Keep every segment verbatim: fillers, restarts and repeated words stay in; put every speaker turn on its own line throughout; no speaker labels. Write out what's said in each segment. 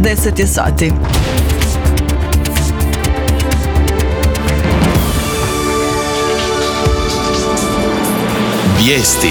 deset je sati.
Vijesti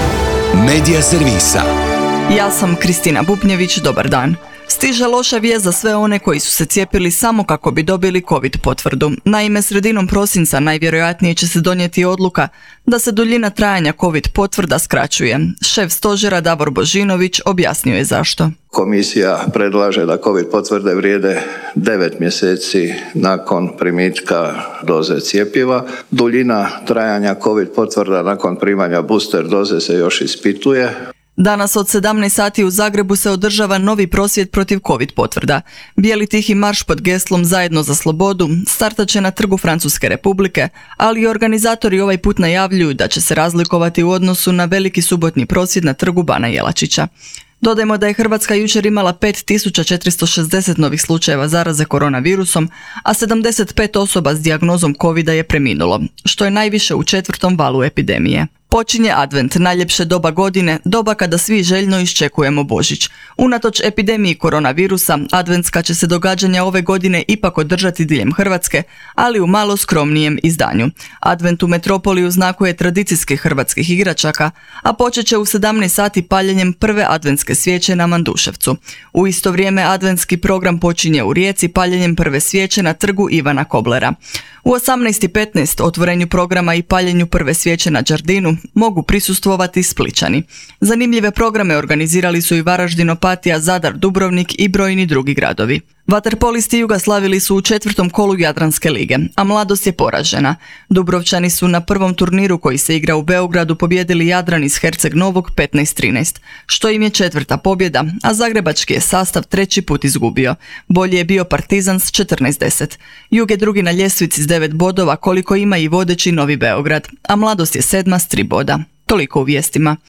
Medija servisa.
Ja sam Kristina Bubnjević, dobar dan. Stiže loša vijest za sve one koji su se cijepili samo kako bi dobili COVID potvrdu. Naime, sredinom prosinca najvjerojatnije će se donijeti odluka da se duljina trajanja COVID potvrda skraćuje. Šef stožera Davor Božinović objasnio je zašto.
Komisija predlaže da COVID potvrde vrijede devet mjeseci nakon primitka doze cjepiva. Duljina trajanja COVID potvrda nakon primanja booster doze se još ispituje.
Danas od sedamnaest sati u Zagrebu se održava novi prosvjed protiv COVID potvrda. Bijeli tihi marš pod geslom Zajedno za slobodu startat će na Trgu Francuske Republike, ali i organizatori ovaj put najavljuju da će se razlikovati u odnosu na veliki subotni prosvjed na Trgu Bana Jelačića. Dodajmo da je Hrvatska jučer imala pet tisuća četiristo šezdeset novih slučajeva zaraze koronavirusom, a sedamdeset pet osoba s dijagnozom covida je preminulo, što je najviše u četvrtom valu epidemije. Počinje advent, najljepše doba godine, doba kada svi željno iščekujemo Božić. Unatoč epidemiji koronavirusa, adventska će se događanja ove godine ipak održati diljem Hrvatske, ali u malo skromnijem izdanju. Advent u metropoli znakuje tradicijskih hrvatskih igračaka, a počet će u sedamnaest sati paljenjem prve adventske svijeće na Manduševcu. U isto vrijeme adventski program počinje u Rijeci paljenjem prve svijeće na Trgu Ivana Koblera. U osamnaest i petnaest otvorenju programa i paljenju prve svijeće na Đardinu mogu prisustvovati Splićani. Zanimljive programe organizirali su i Varaždin, Opatija, Zadar, Dubrovnik i brojni drugi gradovi. Vaterpolisti Juga slavili su u četvrtom kolu Jadranske lige, a mladost je poražena. Dubrovčani su na prvom turniru koji se igra u Beogradu pobijedili Jadran iz Herceg Novog petnaest trinaest, što im je četvrta pobjeda, a zagrebački je sastav treći put izgubio. Bolji je bio Partizan s četrnaest deset. Jug je drugi na ljestvici s devet bodova koliko ima i vodeći Novi Beograd, a mladost je sedma s tri boda. Toliko u vijestima.